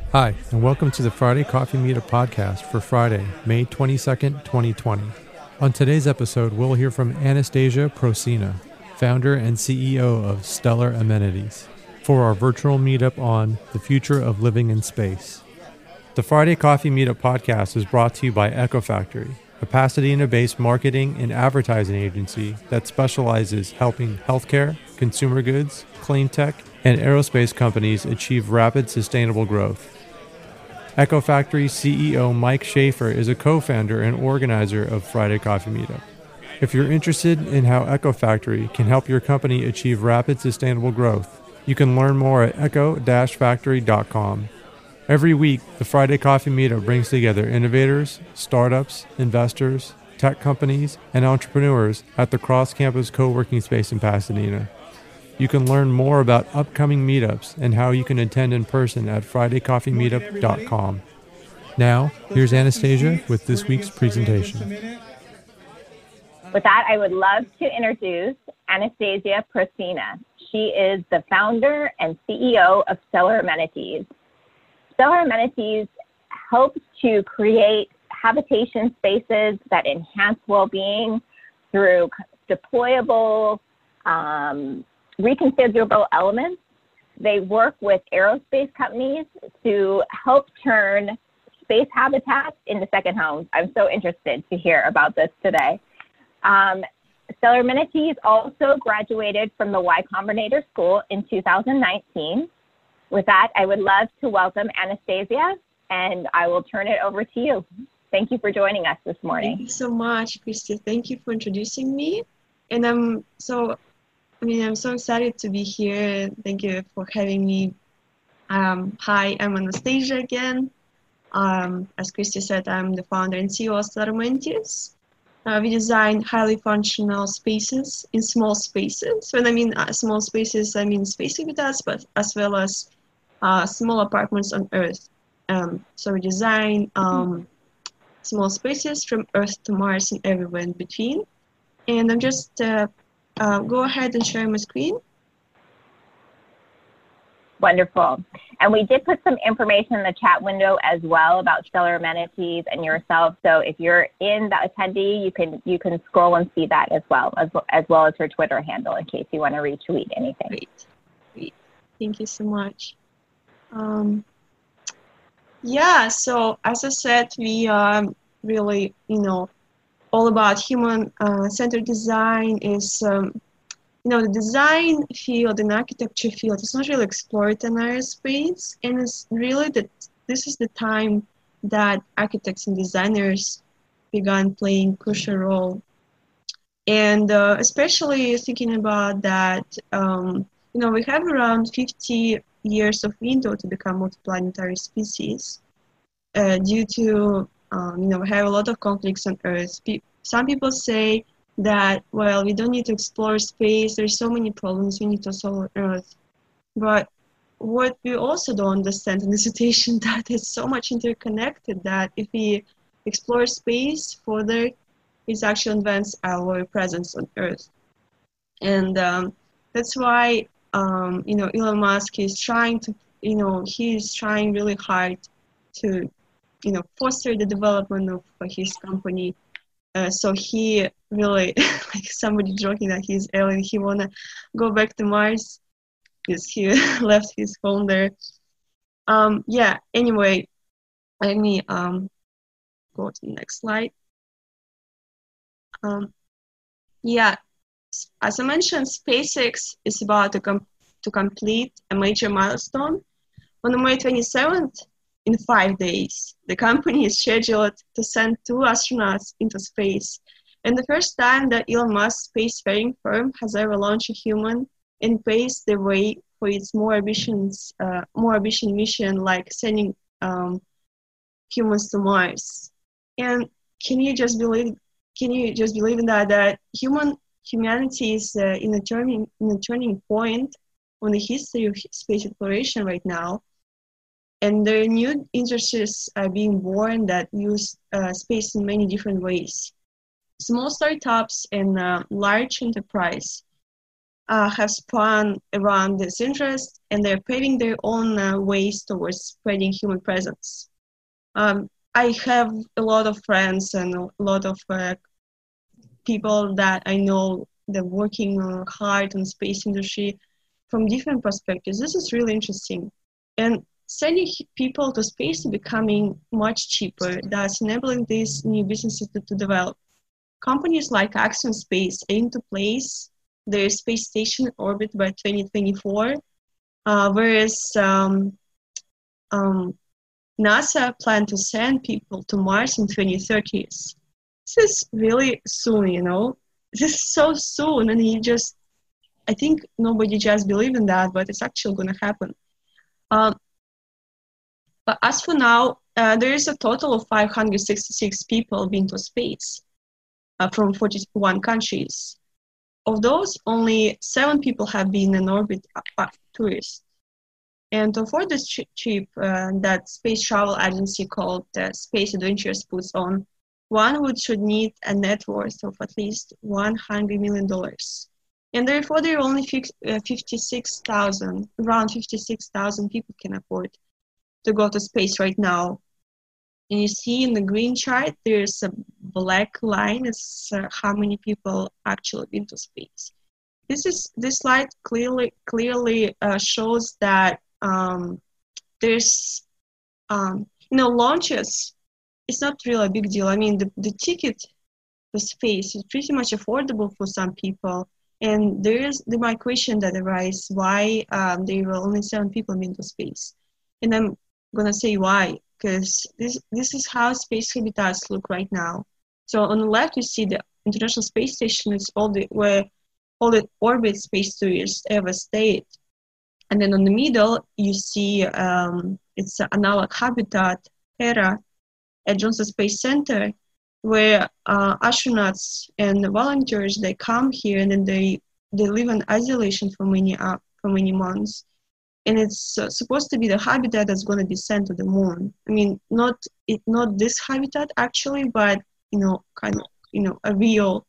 Hi, and welcome to the Friday Coffee Meetup podcast for Friday, May 22nd, 2020. On today's episode, we'll hear from Anastasia Procina, founder and CEO of Stellar Amenities, for our virtual meetup on the future of living in space. The Friday Coffee Meetup podcast is brought to you by Echo Factory, a Pasadena-based marketing and advertising agency that specializes helping healthcare, consumer goods, clean tech, and aerospace companies achieve rapid, sustainable growth. Echo Factory CEO Mike Schaefer is a co-founder and organizer of Friday Coffee Meetup. If you're interested in how Echo Factory can help your company achieve rapid, sustainable growth, you can learn more at echo-factory.com. Every week, the Friday Coffee Meetup brings together innovators, startups, investors, tech companies, and entrepreneurs at the Cross Campus Co-working Space in Pasadena. You can learn more about upcoming meetups and how you can attend in person at fridaycoffeemeetup.com. Now, here's Anastasia with this week's presentation. With that, I would love to introduce Anastasia Procina. She is the founder and CEO of Stellar Amenities. Stellar Amenities helps to create habitation spaces that enhance well-being through deployable, reconfigurable elements. They work with aerospace companies to help turn space habitats into second homes. I'm so interested to hear about this today. Stellar Amenities also graduated from the Y Combinator School in 2019. With that, I would love to welcome Anastasia, and I will turn it over to you. Thank you for joining us this morning. Thank you so much, Christy. Thank you for introducing me. And I'm so excited to be here. Thank you for having me. Hi, I'm Anastasia again. As Christy said, I'm the founder and CEO of Stellar Amenities. We design highly functional spaces in small spaces. When I mean small spaces, I mean space habitats, but as well as small apartments on Earth. So we design small spaces from Earth to Mars and everywhere in between. And I'm just go ahead and share my screen. Wonderful. And we did put some information in the chat window as well about Stellar Amenities and yourself. So if you're in the attendee, you can scroll and see that as well as her Twitter handle in case you want to retweet anything. Great. Thank you so much. Yeah, so as I said, we are really, all about human-centered design. Is the design field and architecture field is not really explored in aerospace, and it's really that this is the time that architects and designers began playing crucial role. And especially thinking about that, we have around 50 years of window to become multiplanetary species due to, we have a lot of conflicts on Earth. Some people say that, well, we don't need to explore space. There's so many problems we need to solve on Earth. But what we also don't understand in the situation that it's so much interconnected that if we explore space further, it's actually advance our presence on Earth. And that's why, Elon Musk is trying to, he's trying really hard to, foster the development of his company. So he really, like somebody joking that he's alien, he wanna go back to Mars because he left his phone there. Anyway, let me go to the next slide. As I mentioned, SpaceX is about to complete a major milestone. On May 27th, in 5 days, the company is scheduled to send 2 astronauts into space. And the first time that Elon Musk spacefaring firm has ever launched a human and paved the way for its more ambitious mission, like sending humans to Mars. And can you just believe in that humanity is in a turning point on the history of space exploration right now? And there are new industries are being born that use space in many different ways. Small startups and large enterprise have spun around this interest, and they're paving their own ways towards spreading human presence. I have a lot of friends and a lot of people that I know that working hard in space industry from different perspectives. This is really interesting. And sending people to space is becoming much cheaper, thus enabling these new businesses to develop. Companies like Axiom Space aim to place their space station in orbit by 2024, whereas NASA plan to send people to Mars in 2030s. This is really soon, you know. This is so soon, and I think nobody just believe in that, but it's actually going to happen. But as for now, there is a total of 566 people been to space from 41 countries. Of those, only 7 people have been in orbit tourists. And to afford this trip that space travel agency called Space Adventures puts on, one should need a net worth of at least $100 million. And therefore, there are only 56,000, around 56,000 people can afford to go to space right now. And you see in the green chart, there's a black line. It's how many people actually been to space. This slide clearly shows that there's launches. It's not really a big deal. I mean, the ticket to space is pretty much affordable for some people. And there's the question that arises why there were only 7 people been to space. And I'm gonna say why, because this is how space habitats look right now. So on the left, you see the International Space Station is where all the orbit space tourists ever stayed. And then on the middle, you see it's an analog habitat, Hera, at Johnson Space Center, where astronauts and volunteers, they come here and then they live in isolation for many months. And it's supposed to be the habitat that's going to be sent to the moon. I mean, not this habitat actually, but a real.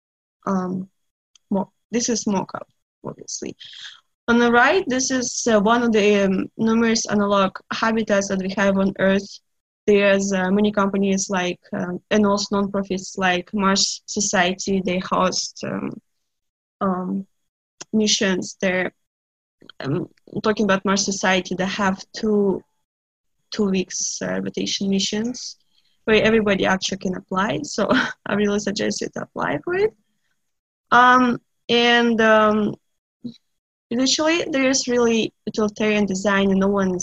This is mock-up, obviously. On the right, this is one of the numerous analog habitats that we have on Earth. There's many companies like, and also nonprofits like Mars Society. They host missions there. Talking about Mars Society, they have two weeks rotation missions where everybody actually can apply. So I really suggest you to apply for it. Initially, there is really utilitarian design, and no one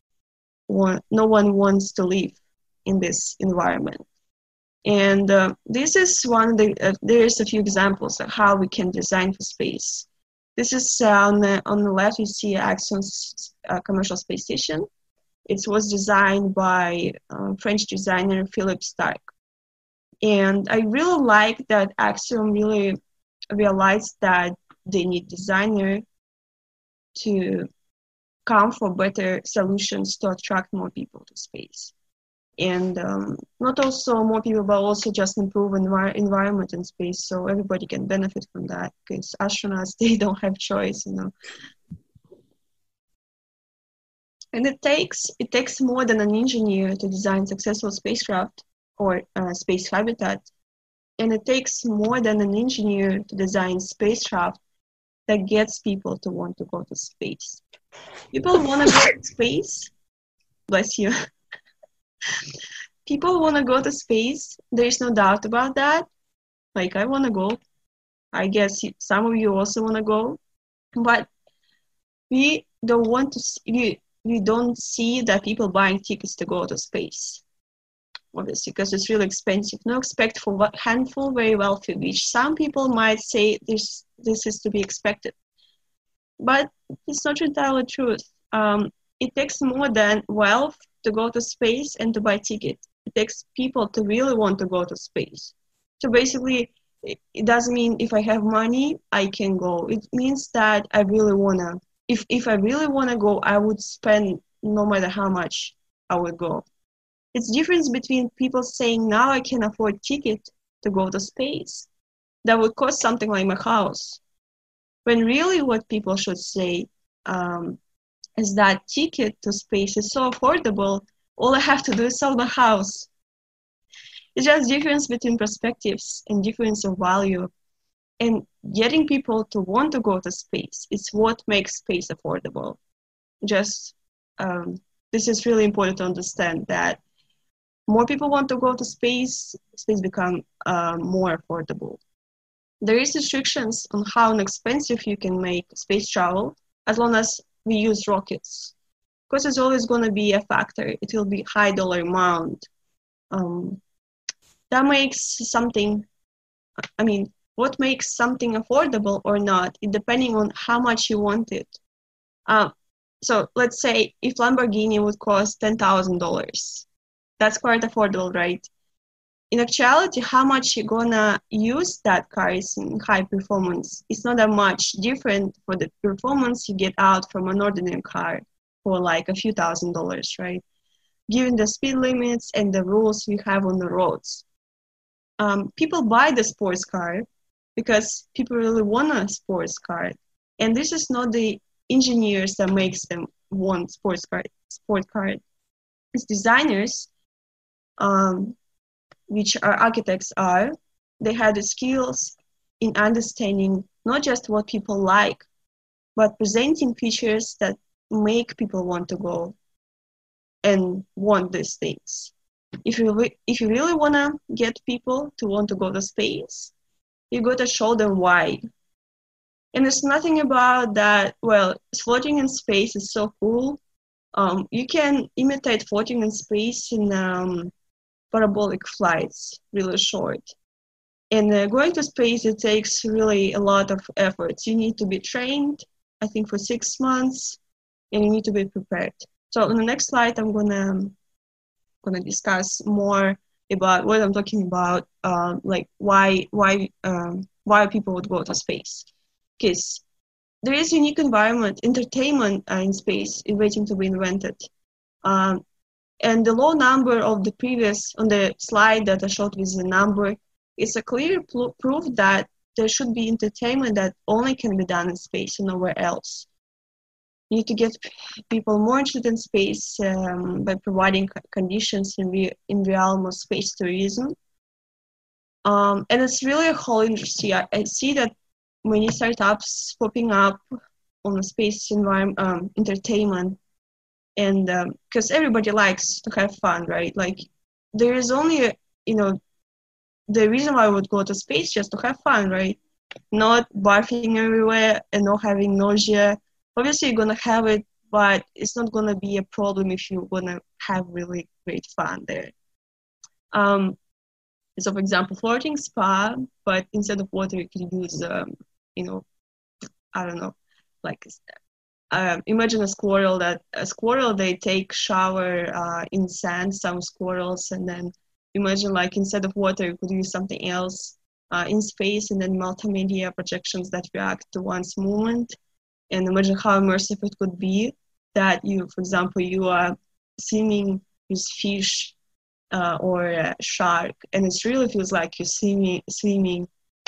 wants to live in this environment. And this is one of the. There's a few examples of how we can design for space. This is on the left. You see Axiom's commercial space station. It was designed by French designer Philippe Starck. And I really like that Axiom really realized that they need designer to come for better solutions to attract more people to space. And not also more people, but also just improve environment in space so everybody can benefit from that, because astronauts, they don't have choice, you know. And it takes more than an engineer to design successful spacecraft or space habitat. And it takes more than an engineer to design spacecraft that gets people to want to go to space. People want to go to space. Bless you. People want to go to space. There's no doubt about that. Like, I want to go. I guess some of you also want to go. But we don't want to see, we don't see that people buying tickets to go to space. Obviously, because it's really expensive. No, expect for what handful very wealthy, which some people might say this is to be expected. But it's not entirely truth. It takes more than wealth to go to space and to buy tickets. It takes people to really want to go to space. So basically, it doesn't mean if I have money, I can go. It means that I really wanna. If I really wanna go, I would spend no matter how much I would go. It's difference between people saying now I can afford ticket to go to space. That would cost something like my house. when really what people should say is that ticket to space is so affordable, all I have to do is sell the house. It's just difference between perspectives and difference of value. And getting people to want to go to space is what makes space affordable. Just this is really important to understand, that more people want to go to space, space become more affordable. There is restrictions on how expensive you can make space travel as long as we use rockets, because it's always going to be a factor. It will be high dollar amount. That makes something, what makes something affordable or not, it depending on how much you want it. So let's say if Lamborghini would cost $10,000, that's quite affordable, right? In actuality, how much you're gonna use that car is in high performance. It's not that much different for the performance you get out from an ordinary car for like a few $1,000s, right? Given the speed limits and the rules we have on the roads. People buy the sports car because people really want a sports car. And this is not the engineers that makes them want sport car. It's designers, which our architects are. They have the skills in understanding not just what people like, but presenting features that make people want to go and want these things. If you really want to get people to want to go to space, you got to show them why. And it's nothing about that, well, floating in space is so cool. You can imitate floating in space in parabolic flights, really short. And going to space, it takes really a lot of effort. You need to be trained, I think, for 6 months, and you need to be prepared. So on the next slide, I'm gonna discuss more about what I'm talking about, like why people would go to space. Because there is a unique environment, entertainment in space is waiting to be invented. And the low number of the previous, on the slide that I showed with the number, is a clear proof that there should be entertainment that only can be done in space and nowhere else. You need to get people more interested in space by providing conditions in realm of space tourism. And it's really a whole industry. I see that many startups popping up on the space environment, entertainment, and because everybody likes to have fun, right? Like there is only, the reason why I would go to space just to have fun, right? Not barfing everywhere and not having nausea. Obviously, you're gonna have it, but it's not gonna be a problem if you're gonna have really great fun there. So, for example, floating spa, but instead of water, you can use, I don't know, like imagine a squirrel. They take shower in sand. Some squirrels, and then imagine like instead of water, you could use something else in space, and then multimedia projections that react to one's movement. And imagine how immersive it could be that you, for example, you are swimming with fish or a shark, and it really feels like you're swimming.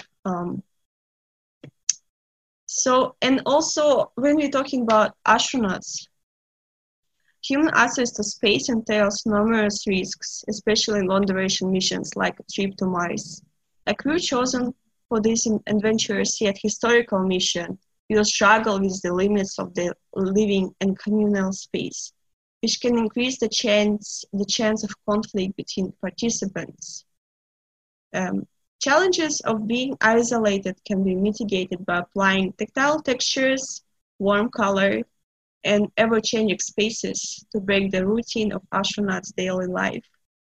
So, and also when we're talking about astronauts, human access to space entails numerous risks, especially in long-duration missions like a trip to Mars. A crew chosen for this adventurous yet historical mission will struggle with the limits of the living and communal space, which can increase the chance of conflict between participants. Challenges of being isolated can be mitigated by applying tactile textures, warm color, and ever-changing spaces to break the routine of astronauts' daily life.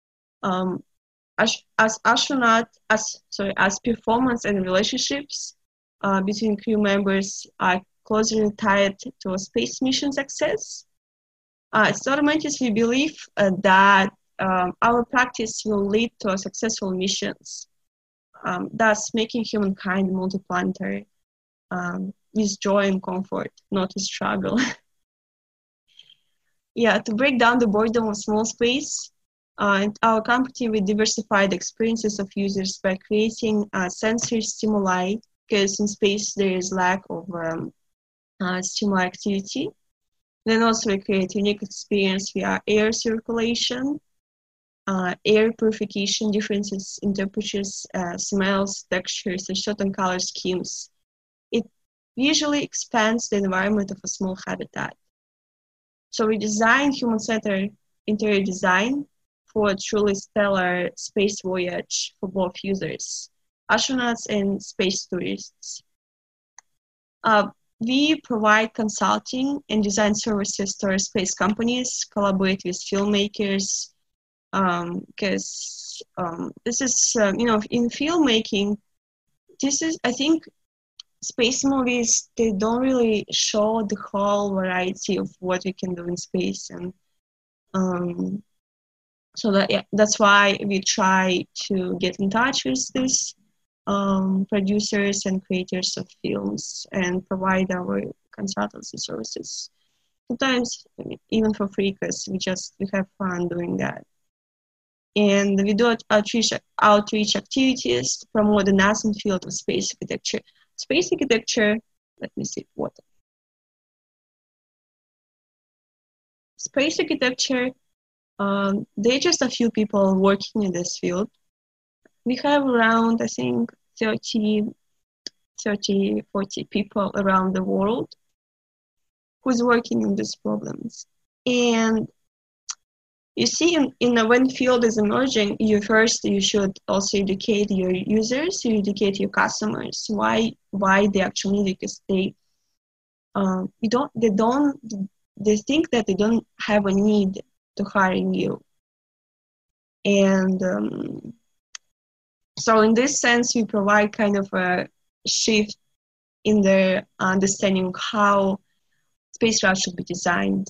As performance and relationships between crew members are closely tied to a space mission success, at Starmentis we believe that our practice will lead to successful missions, thus making humankind multiplanetary with joy and comfort, not with struggle. Yeah, to break down the boredom of small space, our company will diversify the experiences of users by creating sensory stimuli because in space there is lack of stimuli activity. Then also we create unique experience via air circulation, air purification, differences in temperatures, smells, textures, and certain color schemes. It visually expands the environment of a small habitat. So we design human-centered interior design for a truly stellar space voyage for both users, astronauts and space tourists. We provide consulting and design services to space companies, collaborate with filmmakers, because this is, in filmmaking, I think space movies, they don't really show the whole variety of what we can do in space. And that's why we try to get in touch with these producers and creators of films and provide our consultancy services. Sometimes even for free, because we have fun doing that. And we do outreach activities to promote the nascent field of space architecture. Space architecture, let me see what. Space architecture, there are just a few people working in this field. We have around, I think, 30, 40 people around the world who's working on these problems. And you see, when field is emerging, you should also educate your users, you educate your customers why they actually need, because they think that they don't have a need to hiring you. And so in this sense, we provide kind of a shift in their understanding of how spacecraft should be designed.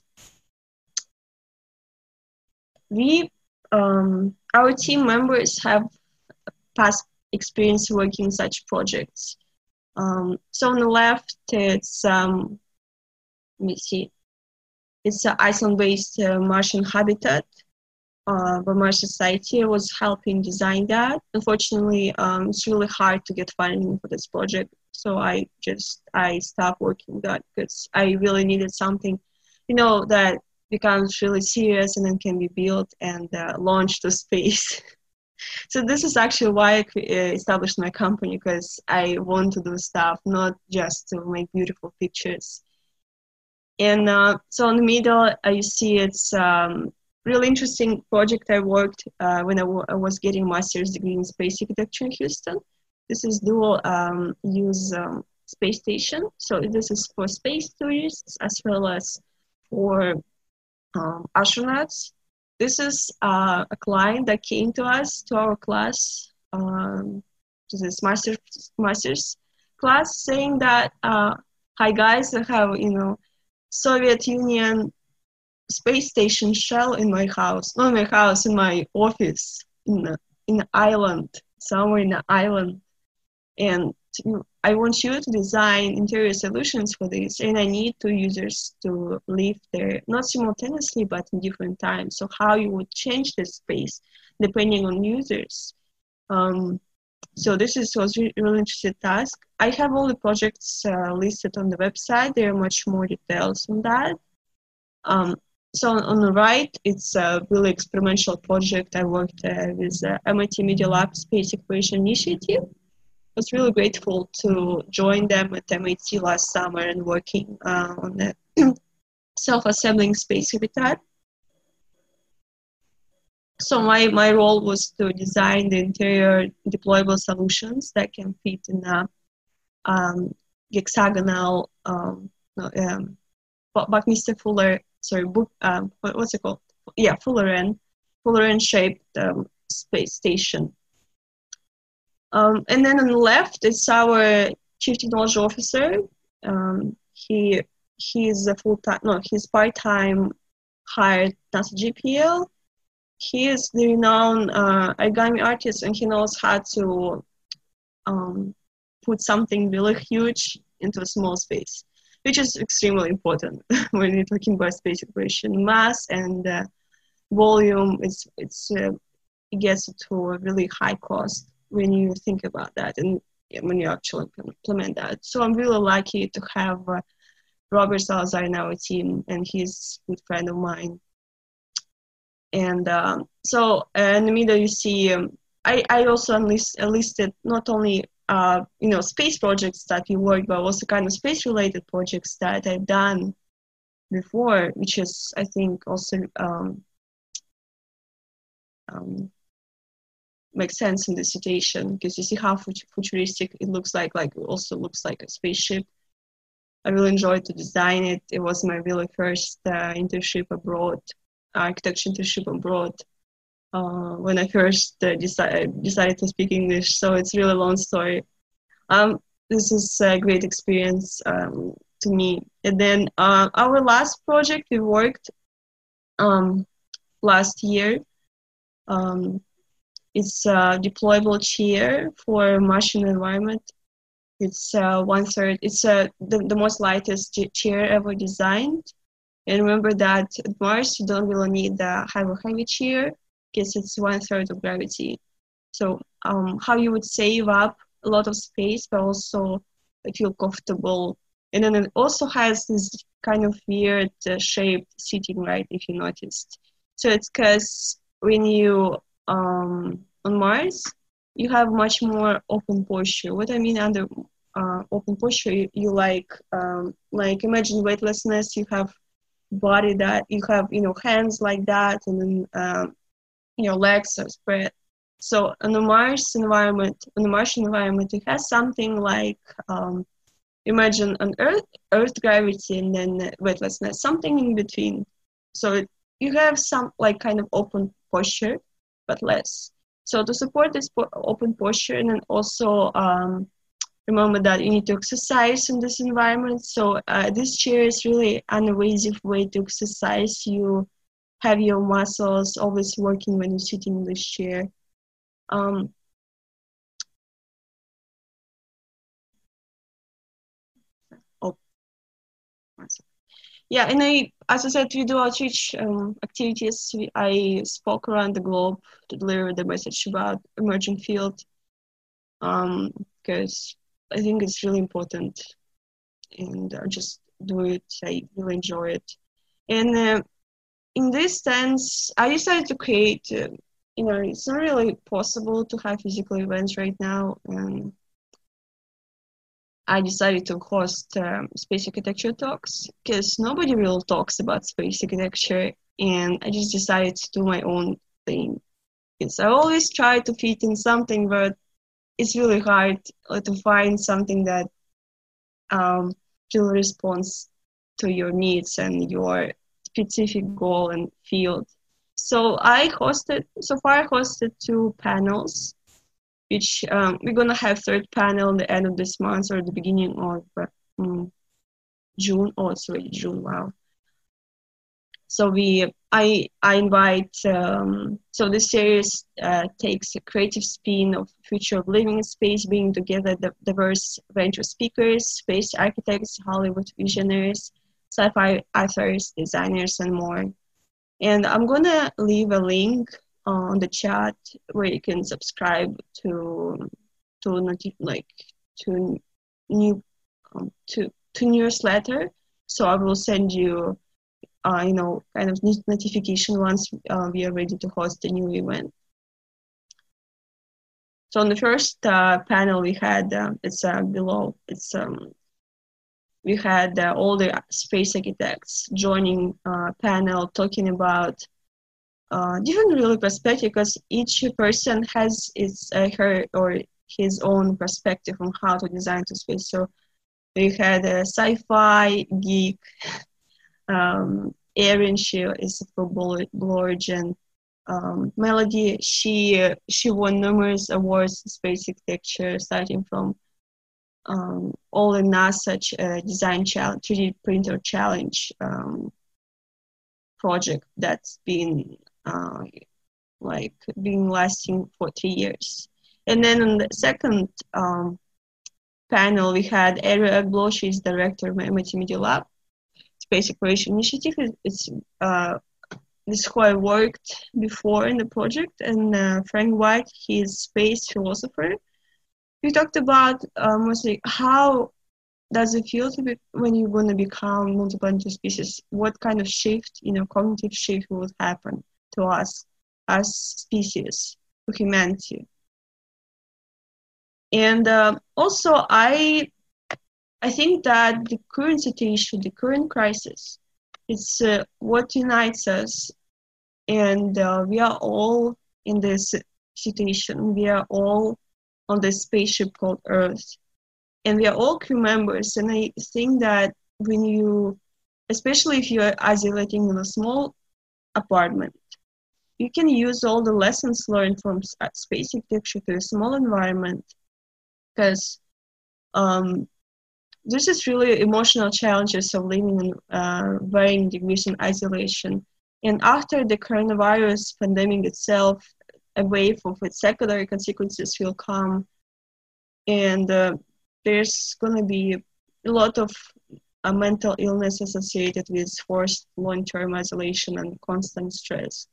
Our team members have past experience working in such projects. So on the left, it's let me see. It's an Iceland-based Martian habitat. The Mars Society was helping design that. Unfortunately, it's really hard to get funding for this project. So I stopped working that because I really needed something, that becomes really serious and then can be built and launched to space. So this is actually why I established my company, because I want to do stuff, not just to make beautiful pictures. And so in the middle, you see it's really interesting project I worked when I was getting master's degree in space architecture in Houston. This is dual use space station. So this is for space tourists as well as for astronauts. This is a client that came to us, to our class, to this master's class, saying that, hi guys, I have, Soviet Union space station shell in my house, not in my house, in my office, in the island, somewhere in the island. And I want you to design interior solutions for this, and I need two users to live there, not simultaneously, but in different times. So how you would change the space depending on users. So this was a really interesting task. I have all the projects listed on the website. There are much more details on that. So on the right, it's a really experimental project. I worked with MIT Media Lab Space Exploration Initiative. I was really grateful to join them at MIT last summer and working on the self-assembling space habitat. So my role was to design the interior deployable solutions that can fit in a hexagonal Buckminster Fuller, what's it called? Yeah, Fuller-N shaped space station. And then on the left, it's our chief technology officer. He's part-time hired NASA JPL. He is the renowned origami artist, and he knows how to put something really huge into a small space, which is extremely important when you're talking about space exploration. Mass and volume, it gets to a really high cost when you think about that. And when you actually implement that. So I'm really lucky to have Robert Salazar in our team, and he's a good friend of mine. And so in the middle you see, I also listed not only space projects that we work, but also kind of space-related projects that I've done before, which is, I think, also makes sense in this situation, because you see how futuristic it looks like it also looks like a spaceship. I really enjoyed to design it. It was my really first internship abroad, architecture internship abroad, when I first decided to speak English. So it's really a long story. This is a great experience to me. And then our last project we worked last year. It's a deployable chair for Martian environment. It's 1/3. It's the most lightest chair ever designed. And remember that at Mars you don't really need a heavy chair because it's 1/3 of gravity. So how you would save up a lot of space, but also feel comfortable. And then it also has this kind of weird shaped seating, right? If you noticed. So it's because when you on Mars, you have much more open posture. What I mean under open posture, you like imagine weightlessness. You have body that you have, hands like that, and then your legs are spread. So in the Martian environment, it has something like imagine an Earth gravity and then weightlessness, something in between. So you have some kind of open posture, but less. So to support this open posture, and then also remember that you need to exercise in this environment. So this chair is really an invasive way to exercise. You have your muscles always working when you're sitting in this chair. Yeah, and as I said, we do outreach activities. I spoke around the globe to deliver the message about emerging field, because I think it's really important, and I just do it. I really enjoy it. And in this sense, I decided to create, it's not really possible to have physical events right now. And I decided to host space architecture talks because nobody really talks about space architecture, and I just decided to do my own thing. Because I always try to fit in something, but it's really hard to find something that really responds to your needs and your specific goal and field. So I hosted 2 panels, which we're gonna have 3rd panel at the end of this month or the beginning of June. Oh, it's already June. Wow. So I invite. So this series takes a creative spin of future of living in space, bringing together the diverse range of speakers, space architects, Hollywood visionaries, sci-fi authors, designers, and more. And I'm gonna leave a link on the chat where you can subscribe to newsletter. So I will send you kind of notification once we are ready to host a new event. So on the first panel we had we had all the space architects joining panel talking about different really perspective, because each person has her or his own perspective on how to design to space. So we had a sci-fi geek, Erin, she is for Blue Origin. Melody, she won numerous awards in space architecture, starting from all the NASA design challenge, 3D printer challenge project that's been lasting for 3 years. And then on the second panel, we had Ariel Eglo. She's director of MIT Media Lab Space Exploration Initiative. It's this who I worked before in the project, and Frank White, he's space philosopher. we talked about mostly how does it feel to be when you're going to become multiplanetary species? What kind of shift, cognitive shift would happen to us as species, to humanity? And also, I think that the current situation, the current crisis, it's what unites us, and we are all in this situation. We are all on this spaceship called Earth, and we are all crew members. And I think that when you, especially if you are isolating in a small apartment, you can use all the lessons learned from space architecture to a small environment, because this is really emotional challenges of living in varying degrees in isolation. And after the coronavirus pandemic itself, a wave of its secondary consequences will come, and there's going to be a lot of mental illness associated with forced long-term isolation and constant stress.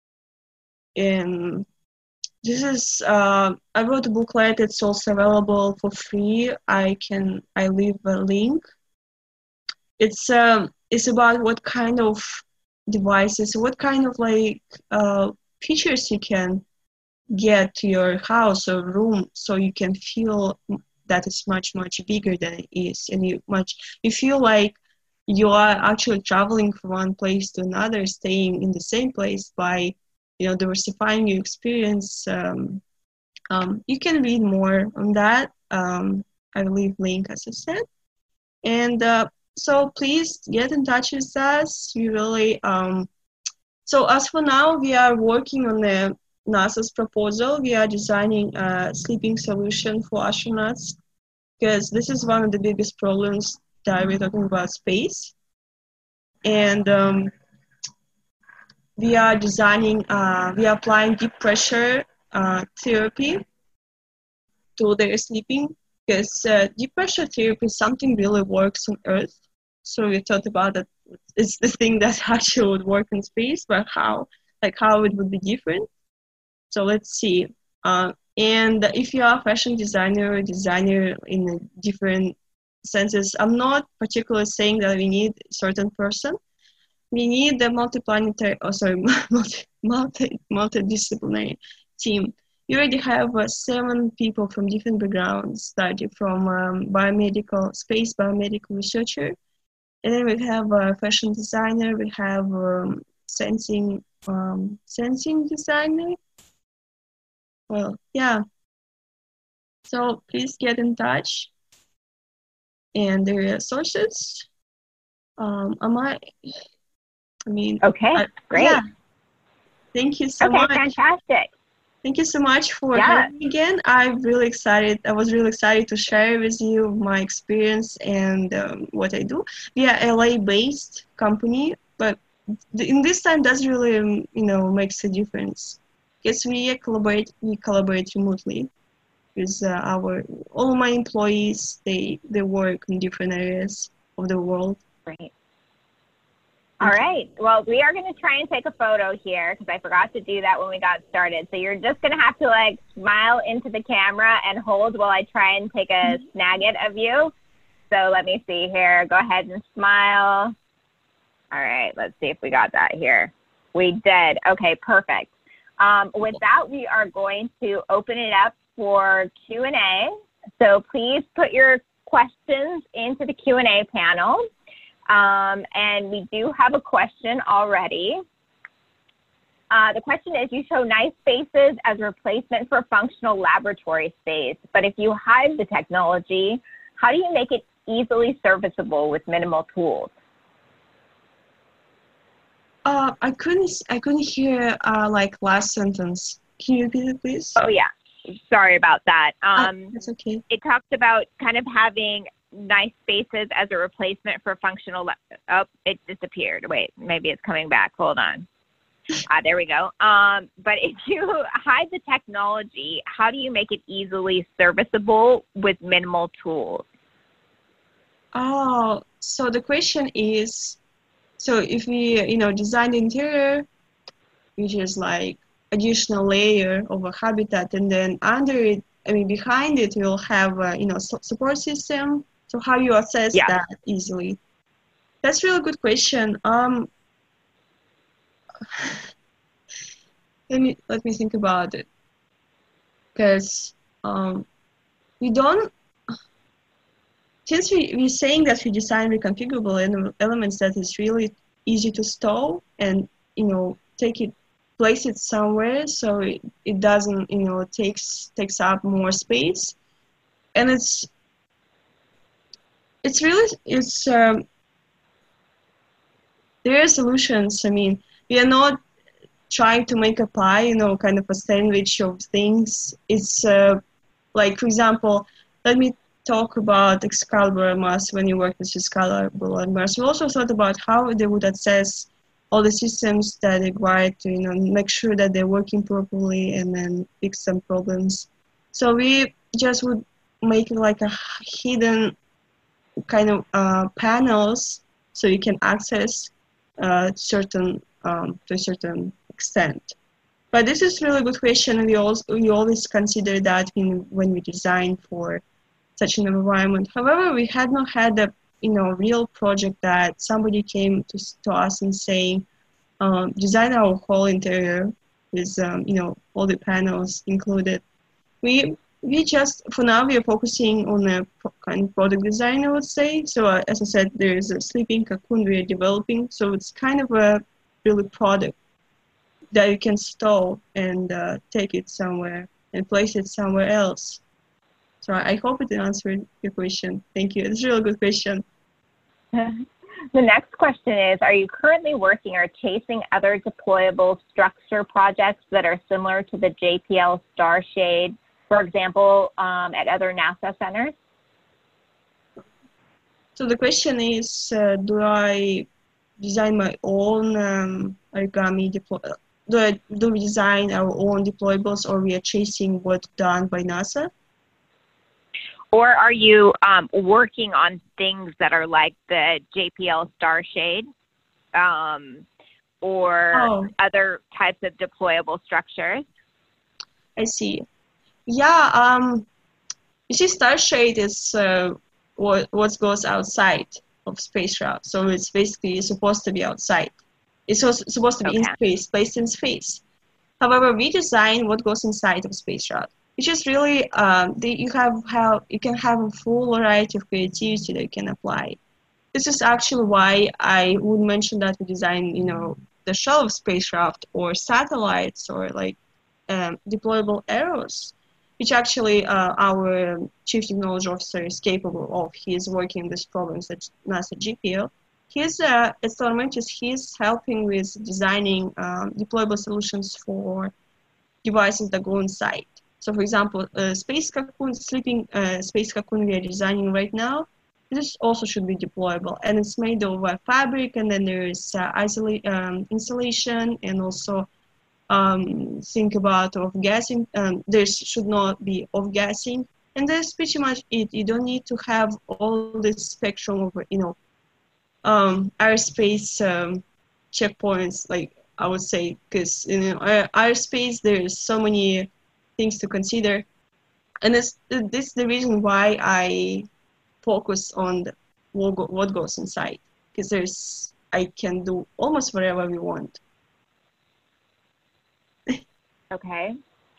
And this is, I wrote a booklet. It's also available for free. I leave a link. It's about what kind of devices, what kind of features you can get to your house or room, so you can feel that it's much bigger than it is, and you feel like you are actually traveling from one place to another, staying in the same place by diversifying your experience. You can read more on that. I will leave link, as I said, and so please get in touch with us. We really so as for now, we are working on the NASA's proposal. We are designing a sleeping solution for astronauts, because this is one of the biggest problems that we're talking about space. And we are designing, we are applying deep pressure therapy to their sleeping, because deep pressure therapy is something really works on Earth. So we thought about that it's the thing that actually would work in space, but how it would be different. So let's see. And if you are a fashion designer in different senses, I'm not particularly saying that we need a certain person. We need the multidisciplinary team. You already have 7 people from different backgrounds, starting from space biomedical researcher, and then we have a fashion designer, we have sensing designer. Well, yeah. So please get in touch. And the resources. Okay, great. Yeah. Thank you so much. Okay, fantastic. Thank you so much for having me again. I was really excited to share with you my experience and what I do. We are LA-based company, but in this time doesn't really, makes a difference, because we collaborate remotely with all my employees. They work in different areas of the world. Great. All right. Well, we are going to try and take a photo here, because I forgot to do that when we got started. So you're just going to have to smile into the camera and hold while I try and take a snag it of you. So let me see here. Go ahead and smile. All right. Let's see if we got that here. We did. Okay, perfect. With that, we are going to open it up for Q&A. So please put your questions into the Q&A panel. And we do have a question already. The question is, you show nice spaces as a replacement for functional laboratory space, but if you hide the technology, how do you make it easily serviceable with minimal tools? I couldn't hear last sentence. Can you repeat it, please? Oh yeah, sorry about that. That's okay. It talks about kind of having nice spaces as a replacement for functional. Oh, it disappeared. Wait, maybe it's coming back. Hold on. There we go. But if you hide the technology, how do you make it easily serviceable with minimal tools? Oh, so the question is, so if we, design the interior, which is like additional layer of a habitat, and then under it, behind it, you'll have support system. So how you assess Yeah. that easily? That's a really good question. Let me think about it, because we don't. Since we're saying that we design reconfigurable elements that is really easy to store and place it somewhere so it doesn't takes up more space, and there are solutions. I mean, we are not trying to make a pie, kind of a sandwich of things. It's like, for example, let me talk about Excalibur Mars. When you work with Excalibur Mars, we also thought about how they would assess all the systems that require to make sure that they're working properly and then fix some problems. So we just would make like a hidden kind of panels so you can access to a certain extent. But this is really good question. We always consider that when we design for such an environment. However, we had not had a real project that somebody came to us and saying, design our whole interior with all the panels included. We just, for now, we are focusing on a kind of product design, I would say. So as I said, there is a sleeping cocoon we are developing. So it's kind of a really product that you can store and take it somewhere and place it somewhere else. So I hope it answered your question. Thank you. It's a really good question. The next question is, are you currently working or chasing other deployable structure projects that are similar to the JPL Starshade, for example, at other NASA centers? So the question is, do I design my own origami do we design our own deployables, or we are chasing what's done by NASA? Or are you working on things that are like the JPL Starshade or other types of deployable structures? I see. Yeah, you see, Starshade is what goes outside of spacecraft. So it's basically supposed to be outside. It's also supposed to be in space, placed in space. However, we design what goes inside of spacecraft, which is really you can have a full variety of creativity that you can apply. This is actually why I would mention that we design, the shell of spacecraft or satellites or like deployable arrows, which actually our chief technology officer is capable of. He is working with problems at NASA JPL. At Stellar Mantis, he's helping with designing deployable solutions for devices that go inside. So, for example, space cocoon, sleeping space cocoon we are designing right now, this also should be deployable, and it's made of fabric, and then there is insulation, and also think about off-gassing. There should not be off-gassing, and that's pretty much it. You don't need to have all this spectrum of airspace checkpoints, like I would say, because in airspace there's so many things to consider, and this is the reason why I focus on what goes inside, because I can do almost whatever we want. Okay.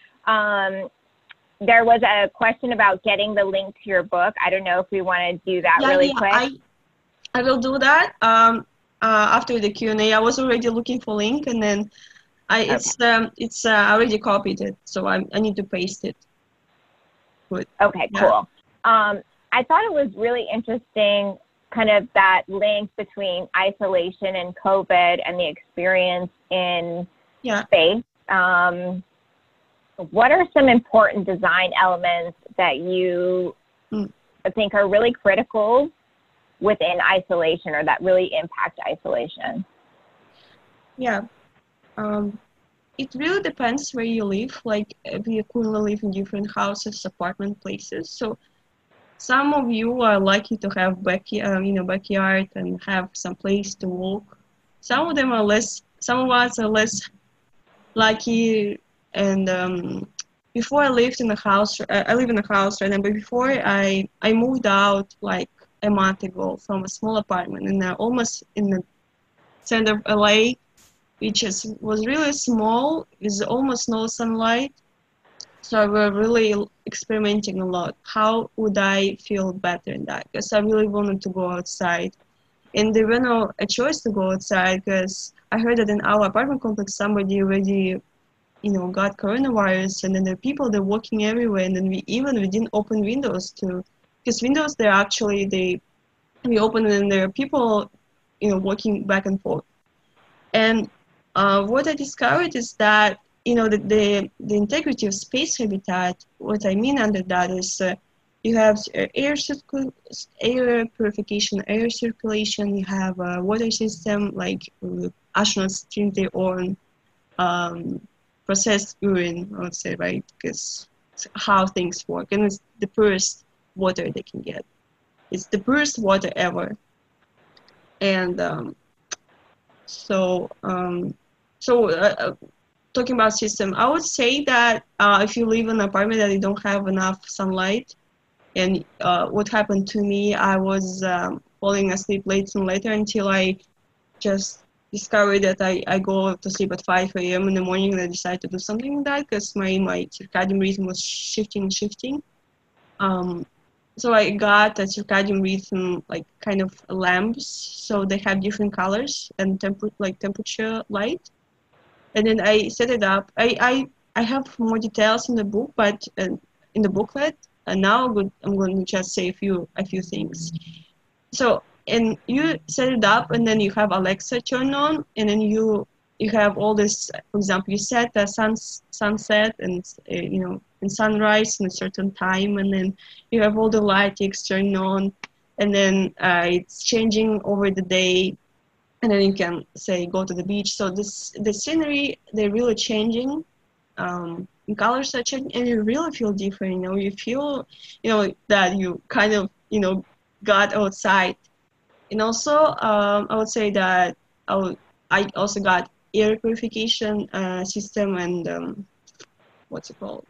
There was a question about getting the link to your book. I don't know if we want to do that really quick. I will do that after the Q&A. I was already looking for link, and then it's already copied it, so I need to paste it. But, okay, cool. I thought it was really interesting, kind of that link between isolation and COVID and the experience in space. What are some important design elements that you think are really critical within isolation, or that really impact isolation? Yeah, it really depends where you live. Like, we currently live in different houses, apartment places. So some of you are lucky to have backyard and have some place to walk. Some of us are less lucky, and before I lived in a house. I live in a house right now, but before I moved out like a month ago from a small apartment and almost in the center of LA, which was really small with almost no sunlight. So I was really experimenting a lot. How would I feel better in that? Because I really wanted to go outside. And there was no a choice to go outside because I heard that in our apartment complex somebody already, got coronavirus, and then there are people they're walking everywhere, and then we didn't open windows because windows they're actually we open and there are people, walking back and forth. And what I discovered is that the integrity of space habitat. What I mean under that is you have air purification, air circulation. You have a water system like astronauts drink their own processed urine, I would say, right? Because how things work, and it's the purest water they can get. It's the purest water ever, and so talking about system, I would say that if you live in an apartment that you don't have enough sunlight, and what happened to me, I was falling asleep later and later until I just discovered that I go to sleep at 5 a.m. in the morning, and I decided to do something like that because my circadian rhythm was shifting. So I got a circadian rhythm, like kind of lamps, so they have different colors and temperature light. And then I set it up. I have more details in the book, but in the booklet. And now I'm going to just say a few things. So, and you set it up, and then you have Alexa turn on, and then you have all this. For example, you set the sunset and and sunrise in a certain time, and then you have all the lights turned on, and then it's changing over the day, and then you can say go to the beach. So the scenery, they're really changing. Colors are changing, and you really feel different. You feel that you kind of got outside. And also I would say that I also got air purification system, and what's it called,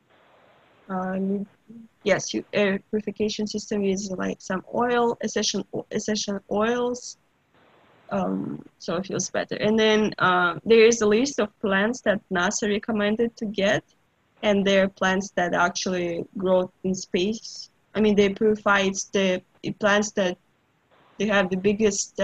yes, air purification system is like some essential oils. So it feels better. And then there is a list of plants that NASA recommended to get, and they're plants that actually grow in space. I mean, they purify the plants that they have the biggest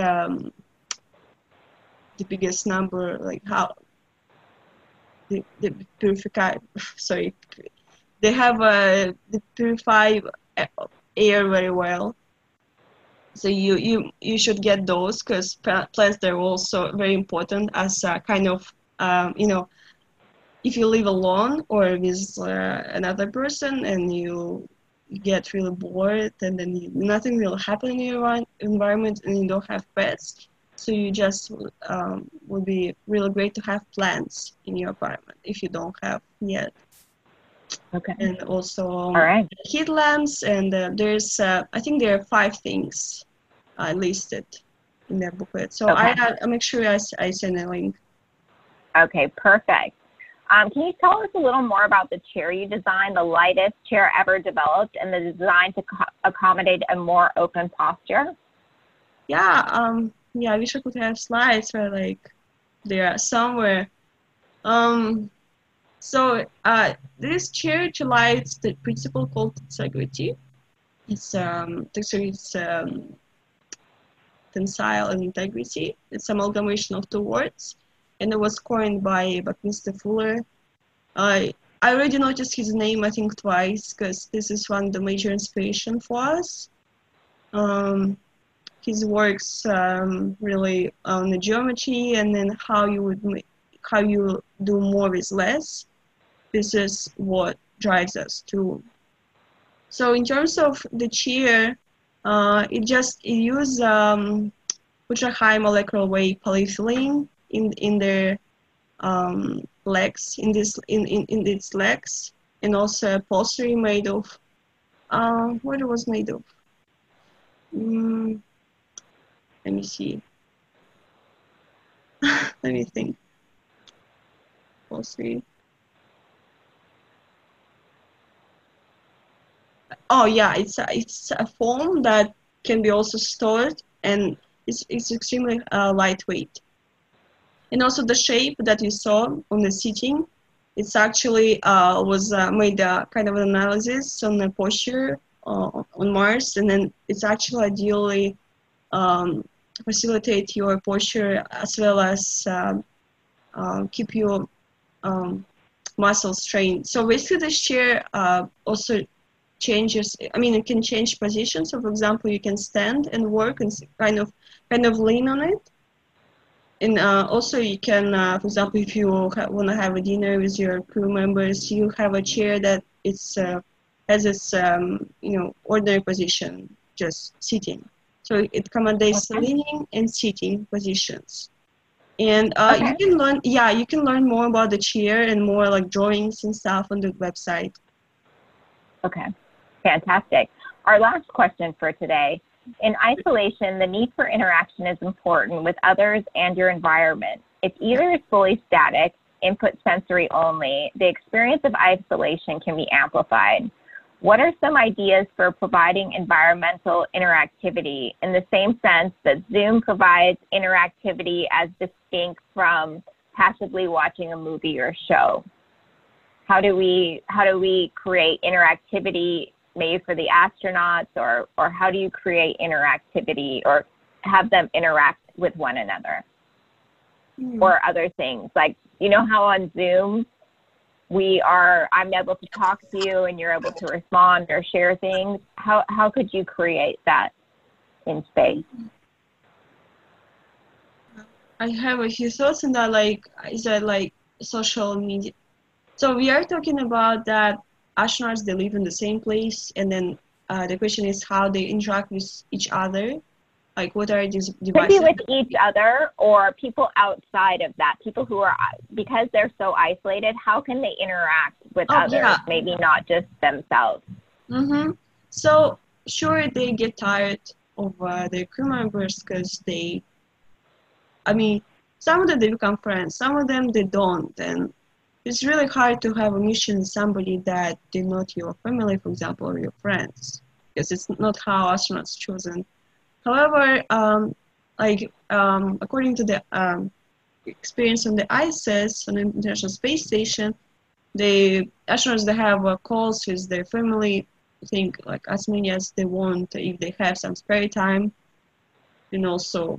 number, like how the purify. Sorry, they have they purify air very well. So you should get those because plants, they're also very important as a kind of if you live alone or with another person and you get really bored, and then nothing will happen in your environment, and you don't have pets, so you just would be really great to have plants in your apartment if you don't have yet. Okay. And also All right. heat lamps, and there's I think there are 5 things listed in that booklet. So Okay. I'll make sure I send a link. Okay, perfect. Can you tell us a little more about the chair you designed, the lightest chair ever developed, and the design to accommodate a more open posture? Yeah, I wish I could have slides, but like they are somewhere. So this chair utilises the principle called integrity. It's tensile and integrity. It's amalgamation of 2 words, and it was coined by Buckminster Fuller. I already noticed his name, I think, twice, because this is one of the major inspiration for us. His works really on the geometry, and then how you do more with less. This is what drives us too. So in terms of the chair, it uses ultra high molecular weight polyethylene in their legs, in its legs, and also upholstery made of what it was made of. Let me see. Let me think. Upholstery. Oh yeah, it's a foam that can be also stored, and it's extremely lightweight. And also the shape that you saw on the seating, it's actually was made kind of an analysis on the posture on Mars, and then it's actually ideally facilitate your posture as well as keep your muscles trained. So basically this chair also changes, I mean, it can change position. So for example, you can stand and work and kind of lean on it. And also you can, for example, if you want to have a dinner with your crew members, you have a chair that it's has its ordinary position, just sitting. So it accommodates leaning and sitting positions. And you can learn more about the chair and more like drawings and stuff on the website. Okay, fantastic. Our last question for today. In isolation, the need for interaction is important with others and your environment. If either is fully static, input sensory only, the experience of isolation can be amplified. What are some ideas for providing environmental interactivity in the same sense that Zoom provides interactivity as distinct from passively watching a movie or show? How do we create interactivity maybe for the astronauts, or how do you create interactivity or have them interact with one another? Or other things, like, you know how on Zoom I'm able to talk to you and you're able to respond or share things. How could you create that in space? I have a few thoughts on that, is that like social media? So we are talking about that astronauts, they live in the same place, and then the question is how they interact with each other. Like, what are these devices? Could be with each other or people outside of that, people who are, because they're so isolated, how can they interact with others, maybe not just themselves? So, sure, they get tired of their crew members because some of them, they become friends, some of them, they don't. And it's really hard to have a mission with somebody that they're not your family, for example, or your friends, because it's not how astronauts chosen. However, according to the experience on the ISS, on the International Space Station, the astronauts, they have calls with their family, I think like as many as they want if they have some spare time. And also,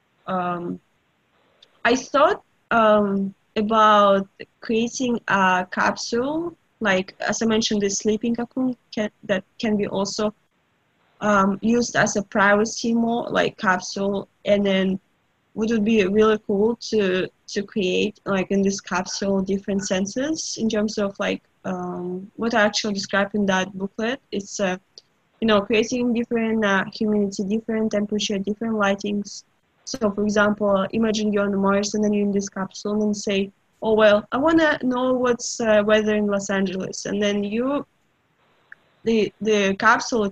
I thought about creating a capsule, like as I mentioned, the sleeping cocoon that can be also used as a privacy mode, like capsule. And then would it be really cool to create like in this capsule different senses in terms of like what I actually described in that booklet. It's creating different humidity, different temperature, different lightings. So for example, imagine you're on Mars and then you're in this capsule and say, oh well, I want to know what's weather in Los Angeles, and then the capsule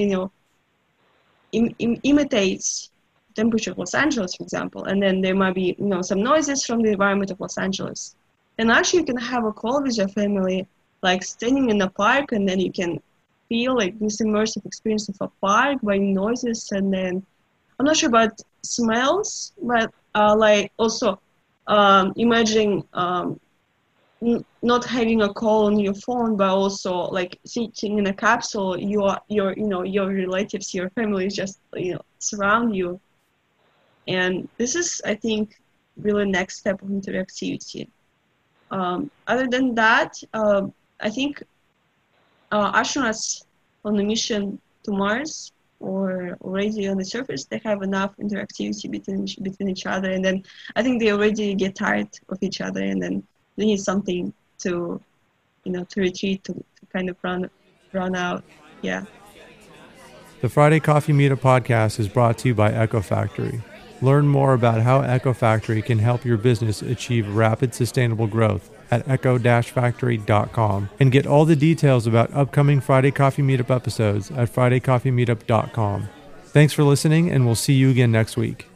imitates temperature of Los Angeles, for example, and then there might be some noises from the environment of Los Angeles. And actually you can have a call with your family, like standing in a park, and then you can feel like this immersive experience of a park by noises. And then I'm not sure about smells, but like also imagining not having a call on your phone, but also like sitting in a capsule, your relatives, your family just surround you. And this is, I think, really next step of interactivity. Other than that, I think astronauts on the mission to Mars or already on the surface, they have enough interactivity between each other, and then I think they already get tired of each other, and then they need something to retreat, to kind of run out. Yeah. The Friday Coffee Meetup podcast is brought to you by Echo Factory. Learn more about how Echo Factory can help your business achieve rapid sustainable growth at echo-factory.com, and get all the details about upcoming Friday Coffee Meetup episodes at fridaycoffeemeetup.com. Thanks for listening, and we'll see you again next week.